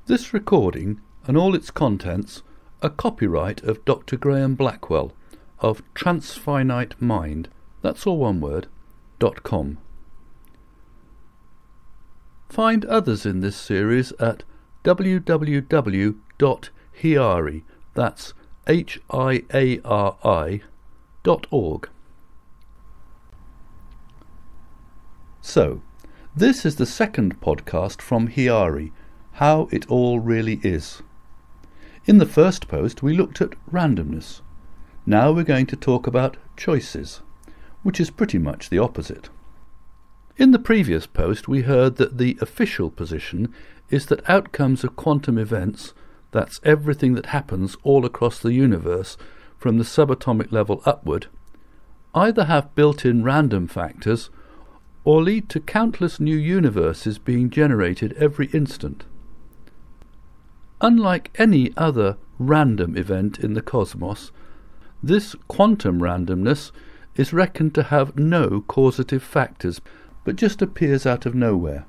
This recording and all its contents are copyright of Dr. Graham Blackwell of transfinitemind, that's all one word, .com. Find others in this series at www.hiari, that's HIARI.org. So, this is the second podcast from Hiari, How It All Really Is. In the first post we looked at randomness. Now we're going to talk about choices, which is pretty much the opposite. In the previous post we heard that the official position is that outcomes of quantum events, that's everything that happens all across the universe from the subatomic level upward, either have built-in random factors or lead to countless new universes being generated every instant. Unlike any other random event in the cosmos, this quantum randomness is reckoned to have no causative factors, but just appears out of nowhere.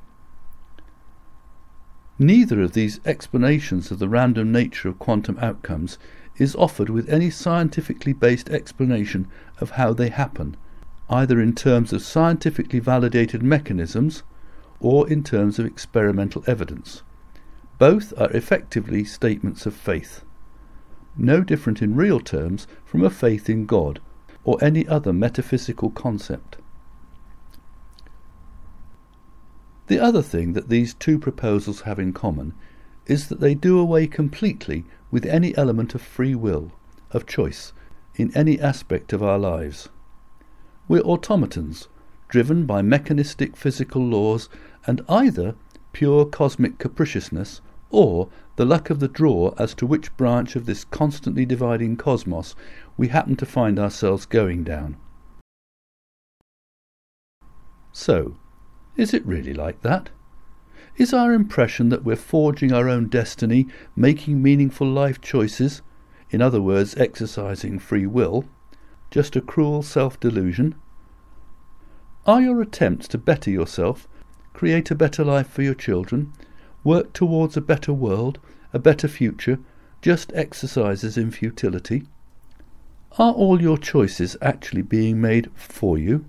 Neither of these explanations of the random nature of quantum outcomes is offered with any scientifically based explanation of how they happen, either in terms of scientifically validated mechanisms or in terms of experimental evidence. Both are effectively statements of faith, no different in real terms from a faith in God or any other metaphysical concept. The other thing that these two proposals have in common is that they do away completely with any element of free will, of choice, in any aspect of our lives. We're automatons, driven by mechanistic physical laws and either pure cosmic capriciousness or the luck of the draw as to which branch of this constantly dividing cosmos we happen to find ourselves going down. So, is it really like that? Is our impression that we're forging our own destiny, making meaningful life choices, in other words exercising free will, just a cruel self-delusion? Are your attempts to better yourself, create a better life for your children, work towards a better world, a better future, just exercises in futility? Are all your choices actually being made for you?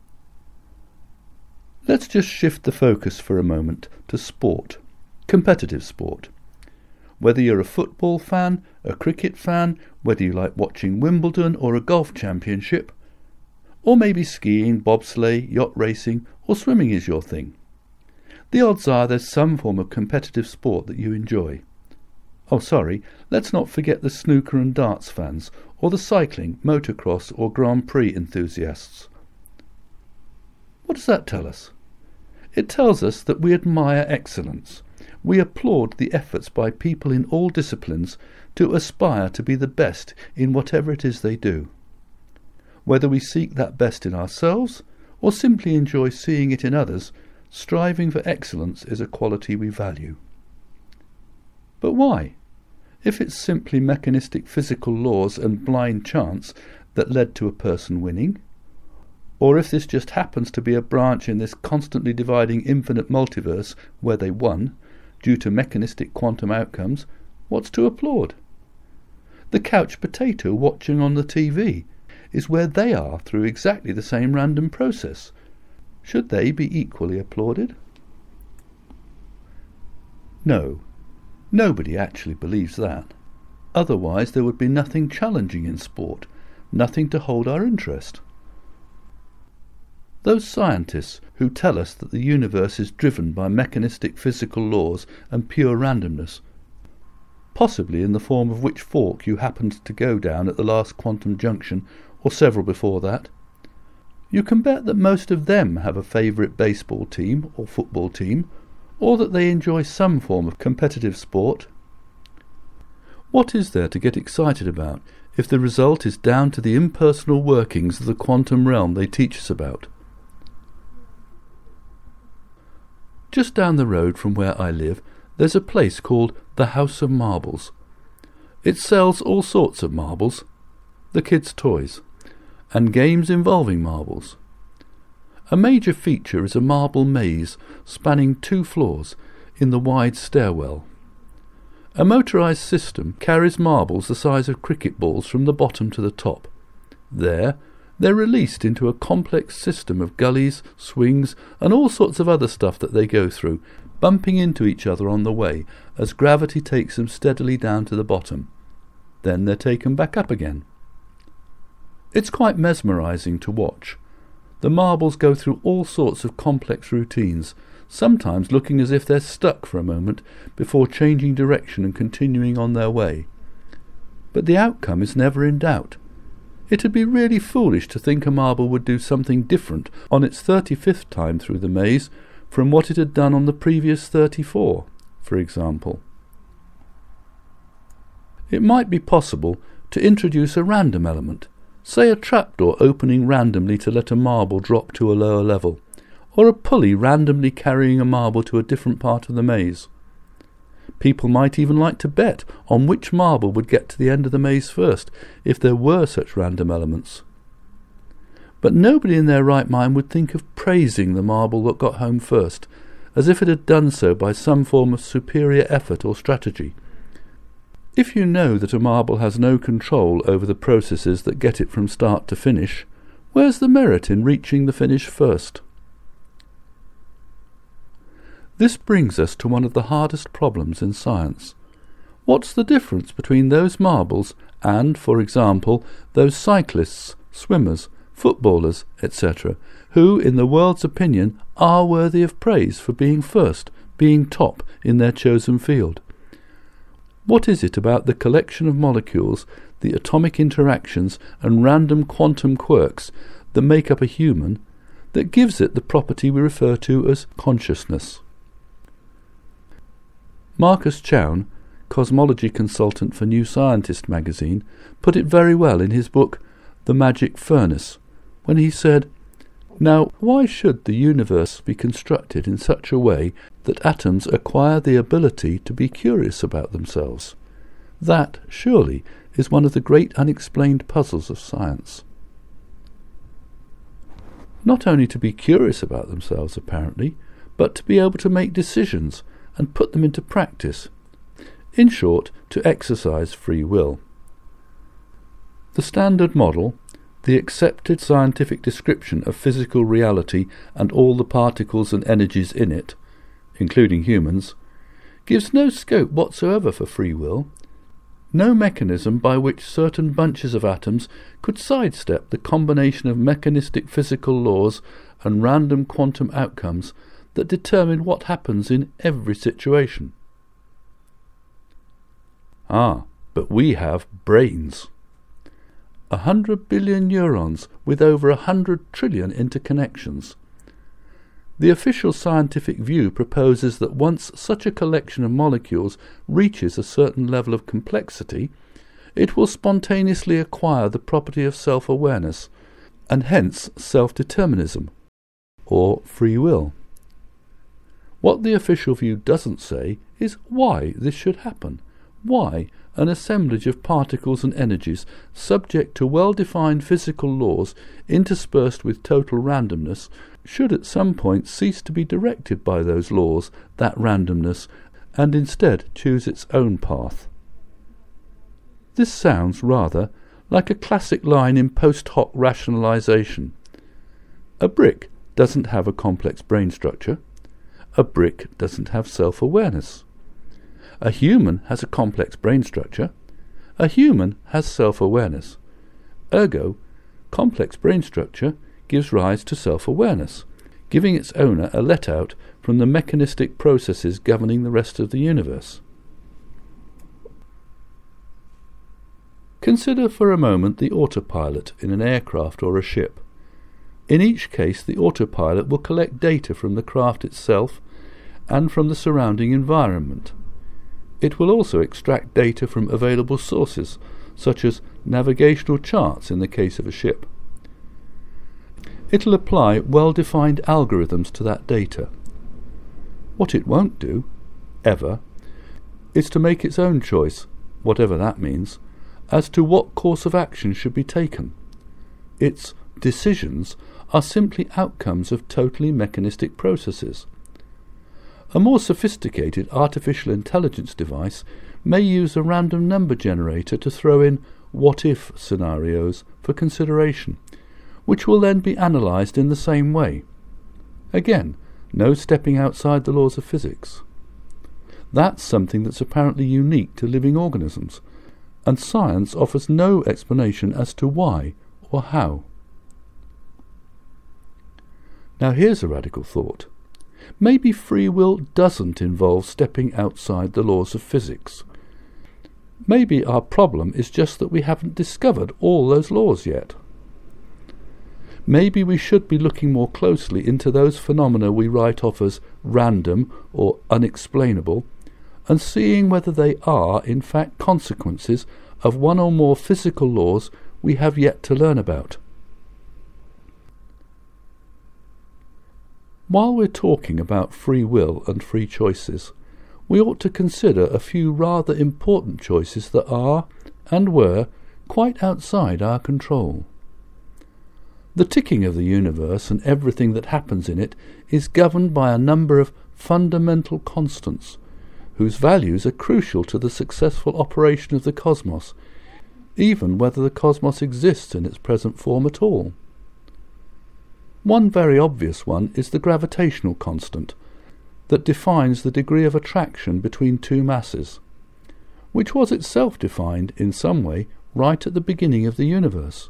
Let's just shift the focus for a moment to sport, competitive sport. Whether you're a football fan, a cricket fan, whether you like watching Wimbledon or a golf championship, or maybe skiing, bobsleigh, yacht racing, or swimming is your thing. The odds are there's some form of competitive sport that you enjoy. Oh, sorry, let's not forget the snooker and darts fans, or the cycling, motocross, or Grand Prix enthusiasts. What does that tell us? It tells us that we admire excellence. We applaud the efforts by people in all disciplines to aspire to be the best in whatever it is they do. Whether we seek that best in ourselves or simply enjoy seeing it in others, striving for excellence is a quality we value. But why? If it's simply mechanistic physical laws and blind chance that led to a person winning, or if this just happens to be a branch in this constantly dividing infinite multiverse where they won, due to mechanistic quantum outcomes, what's to applaud? The couch potato watching on the TV is where they are through exactly the same random process. Should they be equally applauded? No, nobody actually believes that. Otherwise there would be nothing challenging in sport, nothing to hold our interest. Those scientists who tell us that the universe is driven by mechanistic physical laws and pure randomness, possibly in the form of which fork you happened to go down at the last quantum junction or several before that, you can bet that most of them have a favourite baseball team or football team, or that they enjoy some form of competitive sport. What is there to get excited about if the result is down to the impersonal workings of the quantum realm they teach us about? Just down the road from where I live, there's a place called the House of Marbles. It sells all sorts of marbles, the kids' toys, and games involving marbles. A major feature is a marble maze spanning 2 floors in the wide stairwell. A motorised system carries marbles the size of cricket balls from the bottom to the top. There, they're released into a complex system of gullies, swings, and all sorts of other stuff that they go through, bumping into each other on the way as gravity takes them steadily down to the bottom. Then they're taken back up again. It's quite mesmerising to watch. The marbles go through all sorts of complex routines, sometimes looking as if they're stuck for a moment before changing direction and continuing on their way. But the outcome is never in doubt. It'd be really foolish to think a marble would do something different on its 35th time through the maze from what it had done on the previous 34, for example. It might be possible to introduce a random element, say a trapdoor opening randomly to let a marble drop to a lower level, or a pulley randomly carrying a marble to a different part of the maze. People might even like to bet on which marble would get to the end of the maze first, if there were such random elements. But nobody in their right mind would think of praising the marble that got home first, as if it had done so by some form of superior effort or strategy. If you know that a marble has no control over the processes that get it from start to finish, where's the merit in reaching the finish first? This brings us to one of the hardest problems in science. What's the difference between those marbles and, for example, those cyclists, swimmers, footballers, etc., who, in the world's opinion, are worthy of praise for being first, being top in their chosen field? What is it about the collection of molecules, the atomic interactions and random quantum quirks that make up a human, that gives it the property we refer to as consciousness? Marcus Chown, cosmology consultant for New Scientist magazine, put it very well in his book The Magic Furnace, when he said, "Now, why should the universe be constructed in such a way that atoms acquire the ability to be curious about themselves? That, surely, is one of the great unexplained puzzles of science." Not only to be curious about themselves, apparently, but to be able to make decisions and put them into practice. In short, to exercise free will. The standard model, the accepted scientific description of physical reality and all the particles and energies in it, including humans, gives no scope whatsoever for free will, no mechanism by which certain bunches of atoms could sidestep the combination of mechanistic physical laws and random quantum outcomes that determine what happens in every situation. But we have brains. 100 billion neurons with over 100 trillion interconnections. The official scientific view proposes that once such a collection of molecules reaches a certain level of complexity, it will spontaneously acquire the property of self-awareness, and hence self-determinism, or free will. What the official view doesn't say is why this should happen, why an assemblage of particles and energies subject to well-defined physical laws interspersed with total randomness should at some point cease to be directed by those laws, that randomness, and instead choose its own path. This sounds rather like a classic line in post hoc rationalization. A brick doesn't have a complex brain structure. A brick doesn't have self-awareness. A human has a complex brain structure. A human has self-awareness. Ergo, complex brain structure gives rise to self-awareness, giving its owner a let-out from the mechanistic processes governing the rest of the universe. Consider for a moment the autopilot in an aircraft or a ship. In each case, the autopilot will collect data from the craft itself and from the surrounding environment. It will also extract data from available sources, such as navigational charts in the case of a ship. It'll apply well-defined algorithms to that data. What it won't do, ever, is to make its own choice, whatever that means, as to what course of action should be taken. Its decisions are simply outcomes of totally mechanistic processes. A more sophisticated artificial intelligence device may use a random number generator to throw in what-if scenarios for consideration, which will then be analysed in the same way. Again, no stepping outside the laws of physics. That's something that's apparently unique to living organisms, and science offers no explanation as to why or how. Now here's a radical thought. Maybe free will doesn't involve stepping outside the laws of physics. Maybe our problem is just that we haven't discovered all those laws yet. Maybe we should be looking more closely into those phenomena we write off as random or unexplainable, and seeing whether they are, in fact, consequences of one or more physical laws we have yet to learn about. While we're talking about free will and free choices, we ought to consider a few rather important choices that are, and were, quite outside our control. The ticking of the universe and everything that happens in it is governed by a number of fundamental constants, whose values are crucial to the successful operation of the cosmos, even whether the cosmos exists in its present form at all. One very obvious one is the gravitational constant, that defines the degree of attraction between two masses, which was itself defined in some way right at the beginning of the universe.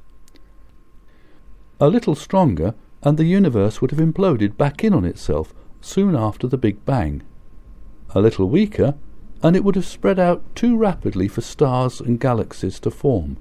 A little stronger, and the universe would have imploded back in on itself soon after the Big Bang. A little weaker, and it would have spread out too rapidly for stars and galaxies to form.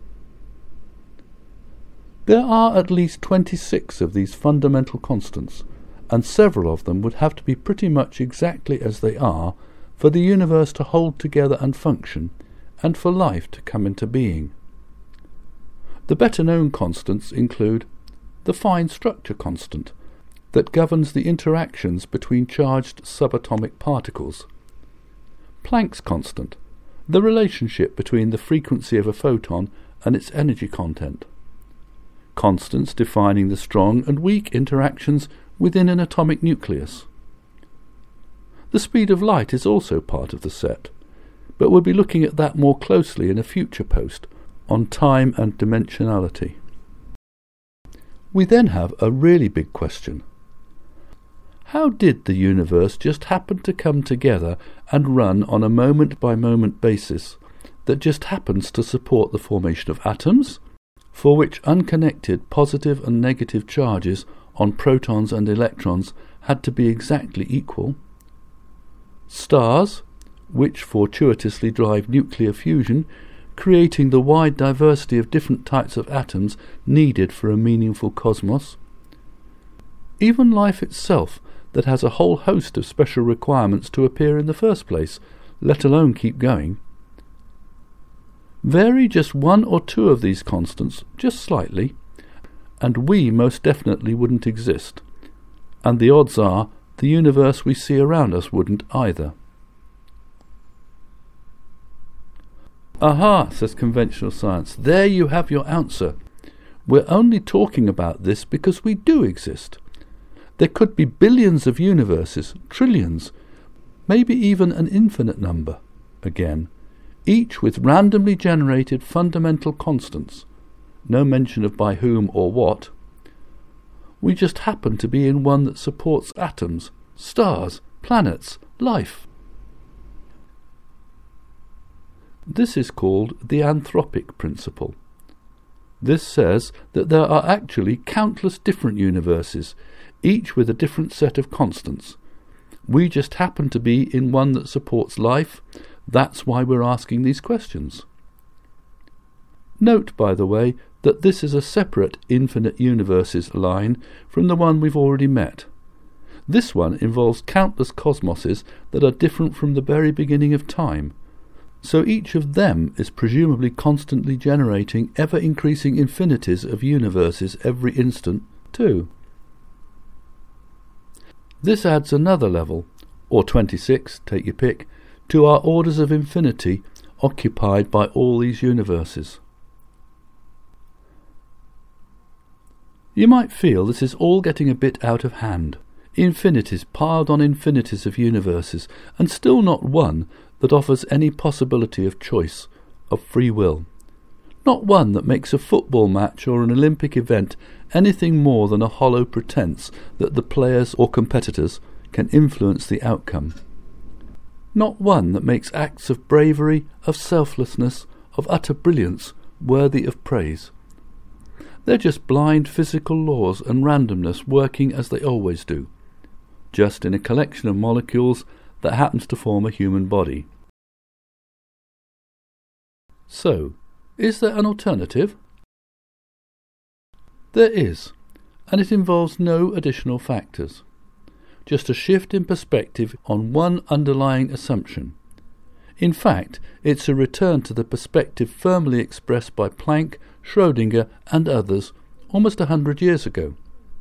There are at least 26 of these fundamental constants, and several of them would have to be pretty much exactly as they are for the universe to hold together and function, and for life to come into being. The better-known constants include the fine structure constant, that governs the interactions between charged subatomic particles; Planck's constant, the relationship between the frequency of a photon and its energy content; constants defining the strong and weak interactions within an atomic nucleus. The speed of light is also part of the set, but we'll be looking at that more closely in a future post on time and dimensionality. We then have a really big question. How did the universe just happen to come together and run on a moment-by-moment basis that just happens to support the formation of atoms, for which unconnected positive and negative charges on protons and electrons had to be exactly equal; stars, which fortuitously drive nuclear fusion, creating the wide diversity of different types of atoms needed for a meaningful cosmos; even life itself, that has a whole host of special requirements to appear in the first place, let alone keep going. Vary just one or two of these constants, just slightly, and we most definitely wouldn't exist, and the odds are the universe we see around us wouldn't either. Aha, says conventional science, there you have your answer. We're only talking about this because we do exist. There could be billions of universes, trillions, maybe even an infinite number, again, each with randomly generated fundamental constants, no mention of by whom or what. We just happen to be in one that supports atoms, stars, planets, life. This is called the anthropic principle. This says that there are actually countless different universes, each with a different set of constants. We just happen to be in one that supports life. That's why we're asking these questions. Note, by the way, that this is a separate infinite universes line from the one we've already met. This one involves countless cosmoses that are different from the very beginning of time, so each of them is presumably constantly generating ever-increasing infinities of universes every instant, too. This adds another level, or 26, take your pick, to our orders of infinity occupied by all these universes. You might feel this is all getting a bit out of hand. infinities piled on infinities of universes, and still not one that offers any possibility of choice, of free will. Not one that makes a football match or an Olympic event anything more than a hollow pretense that the players or competitors can influence the outcome. Not one that makes acts of bravery, of selflessness, of utter brilliance worthy of praise. They're just blind physical laws and randomness working as they always do, just in a collection of molecules that happens to form a human body. So, is there an alternative? There is, and it involves no additional factors. Just a shift in perspective on one underlying assumption. In fact, it's a return to the perspective firmly expressed by Planck, Schrödinger and others almost 100 years ago.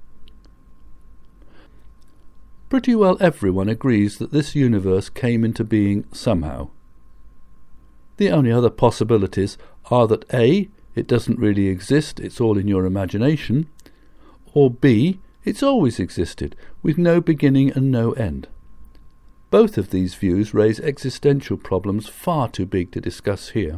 Pretty well everyone agrees that this universe came into being somehow. The only other possibilities are that A, it doesn't really exist, it's all in your imagination, or B, it's always existed, with no beginning and no end. Both of these views raise existential problems far too big to discuss here.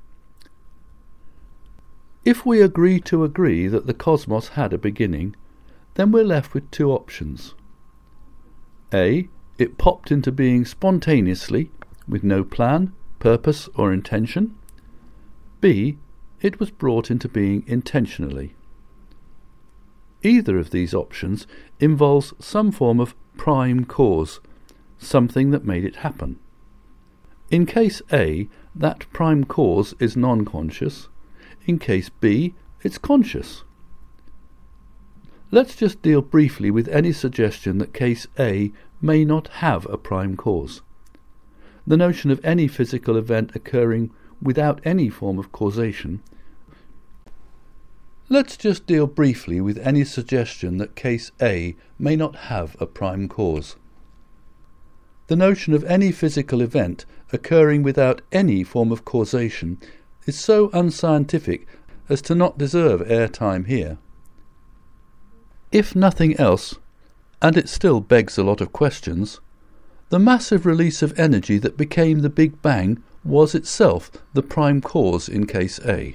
If we agree that the cosmos had a beginning, then we're left with two options. A, it popped into being spontaneously, with no plan, purpose or intention. B, it was brought into being intentionally. Either of these options involves some form of prime cause, something that made it happen. In case A, that prime cause is non-conscious. In case B, it's conscious. Let's just deal briefly with any suggestion that case A may not have a prime cause. The notion of any physical event occurring without any form of causation. Let's just deal briefly with any suggestion that case A may not have a prime cause. The notion of any physical event occurring without any form of causation is so unscientific as to not deserve airtime here. If nothing else, and it still begs a lot of questions, the massive release of energy that became the Big Bang was itself the prime cause in case A.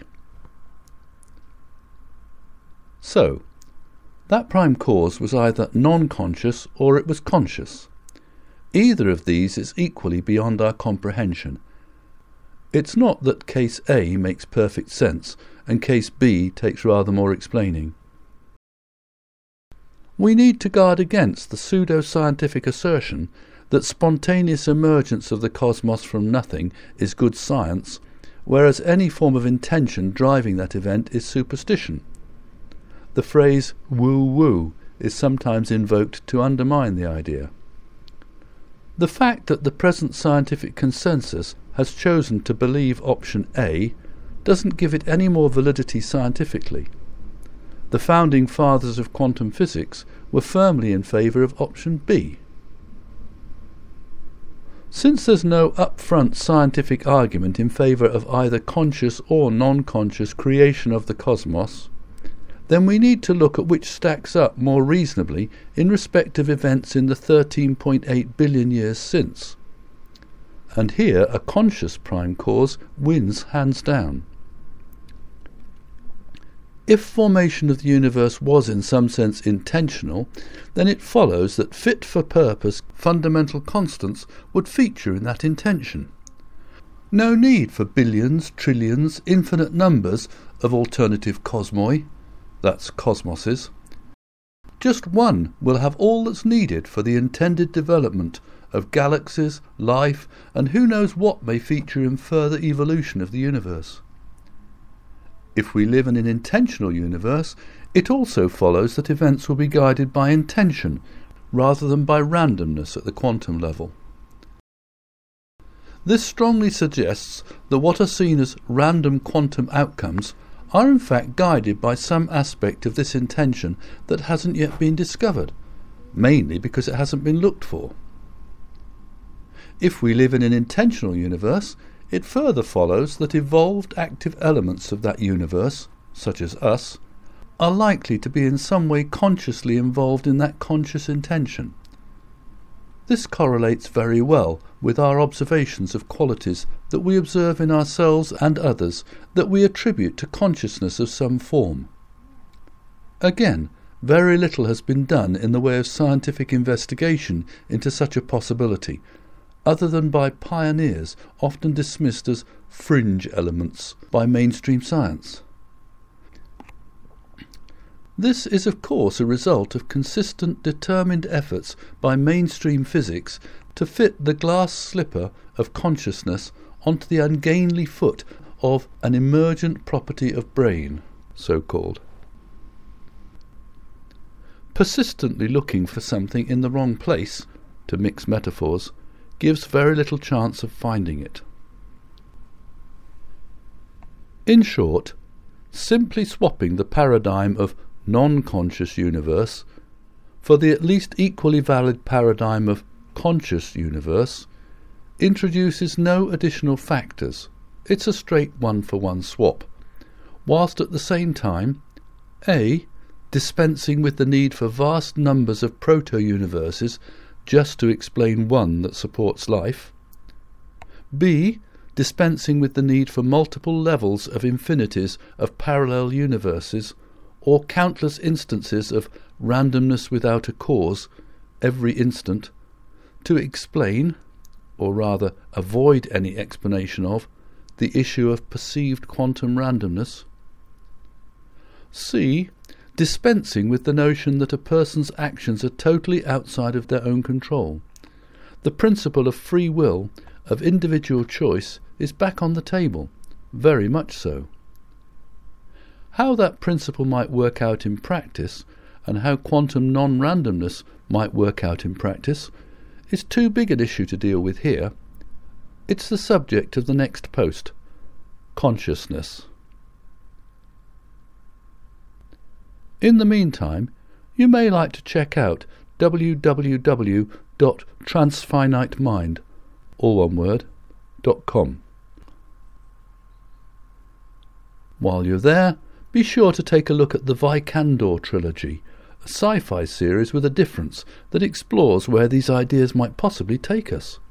So, that prime cause was either non-conscious or it was conscious. Either of these is equally beyond our comprehension. It's not that case A makes perfect sense and case B takes rather more explaining. We need to guard against the pseudo-scientific assertion that spontaneous emergence of the cosmos from nothing is good science, whereas any form of intention driving that event is superstition. The phrase woo-woo is sometimes invoked to undermine the idea. The fact that the present scientific consensus has chosen to believe option A doesn't give it any more validity scientifically. The founding fathers of quantum physics were firmly in favour of option B. Since there's no upfront scientific argument in favour of either conscious or non-conscious creation of the cosmos, then we need to look at which stacks up more reasonably in respect of events in the 13.8 billion years since. And here a conscious prime cause wins hands down. If formation of the universe was in some sense intentional, then it follows that fit-for-purpose fundamental constants would feature in that intention. No need for billions, trillions, infinite numbers of alternative cosmoi, that's cosmoses. Just one will have all that's needed for the intended development of galaxies, life, and who knows what may feature in further evolution of the universe. If we live in an intentional universe, it also follows that events will be guided by intention rather than by randomness at the quantum level. This strongly suggests that what are seen as random quantum outcomes are in fact guided by some aspect of this intention that hasn't yet been discovered, mainly because it hasn't been looked for. If we live in an intentional universe, it further follows that evolved active elements of that universe, such as us, are likely to be in some way consciously involved in that conscious intention. This correlates very well with our observations of qualities that we observe in ourselves and others that we attribute to consciousness of some form. Again, very little has been done in the way of scientific investigation into such a possibility, other than by pioneers often dismissed as fringe elements by mainstream science. This is of course a result of consistent, determined efforts by mainstream physics to fit the glass slipper of consciousness onto the ungainly foot of an emergent property of brain, so-called. Persistently looking for something in the wrong place, to mix metaphors, gives very little chance of finding it. In short, simply swapping the paradigm of non-conscious universe for the at least equally valid paradigm of conscious universe introduces no additional factors. It's a straight one-for-one swap, whilst at the same time A. dispensing with the need for vast numbers of proto-universes just to explain one that supports life, B. dispensing with the need for multiple levels of infinities of parallel universes, or countless instances of randomness without a cause, every instant, to explain, or rather avoid any explanation of, the issue of perceived quantum randomness. C. Dispensing with the notion that a person's actions are totally outside of their own control. The principle of free will, of individual choice, is back on the table, very much so. How that principle might work out in practice, and how quantum non-randomness might work out in practice, is too big an issue to deal with here. It's the subject of the next post, consciousness. In the meantime, you may like to check out www.transfinitemind, all one word, .com. While you're there, be sure to take a look at the Vikander trilogy, a sci-fi series with a difference that explores where these ideas might possibly take us.